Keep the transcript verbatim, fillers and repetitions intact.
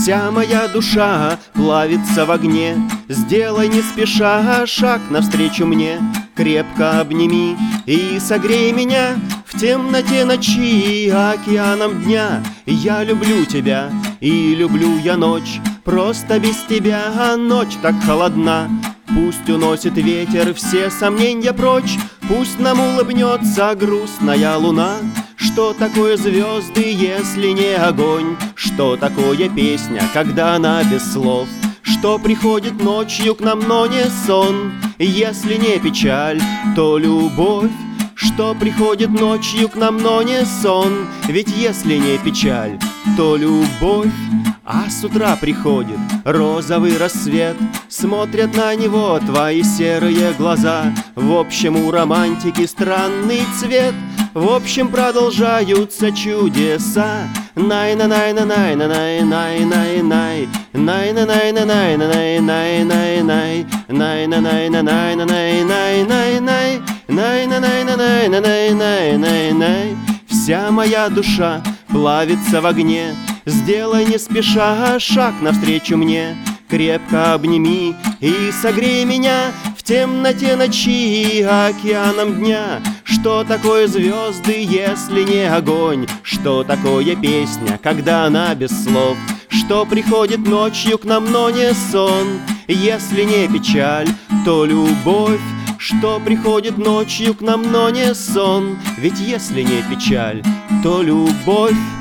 Вся моя душа плавится в огне. Сделай не спеша шаг навстречу мне. Крепко обними и согрей меня в темноте ночи, океаном дня. Я люблю тебя и люблю я ночь. Просто без тебя ночь так холодна. Пусть уносит ветер все сомнения прочь. Пусть нам улыбнется грустная луна. Что такое звезды, если не огонь? Что такое песня, когда она без слов? Что приходит ночью к нам, но не сон? Если не печаль, то любовь. Что приходит ночью к нам, но не сон? Ведь если не печаль, то любовь. А с утра приходит розовый рассвет. Смотрят на него твои серые глаза. В общем, у романтики странный цвет. В общем, продолжаются чудеса. Най-на-най-на-най-на-най-най-най-най. Най-на-най-на-най-на-най-най-най. Най-на-най-на-най-на-най-най-най. Най-на-най-на-най-на-най-най-най. Вся моя душа плавится в огне. Сделай не спеша шаг навстречу мне. Крепко обними и согрей меня в темноте ночи, океаном дня. Что такое звезды, если не огонь? Что такое песня, когда она без слов? Что приходит ночью к нам, но не сон? Если не печаль, то любовь. Что приходит ночью к нам, но не сон? Ведь если не печаль, то любовь.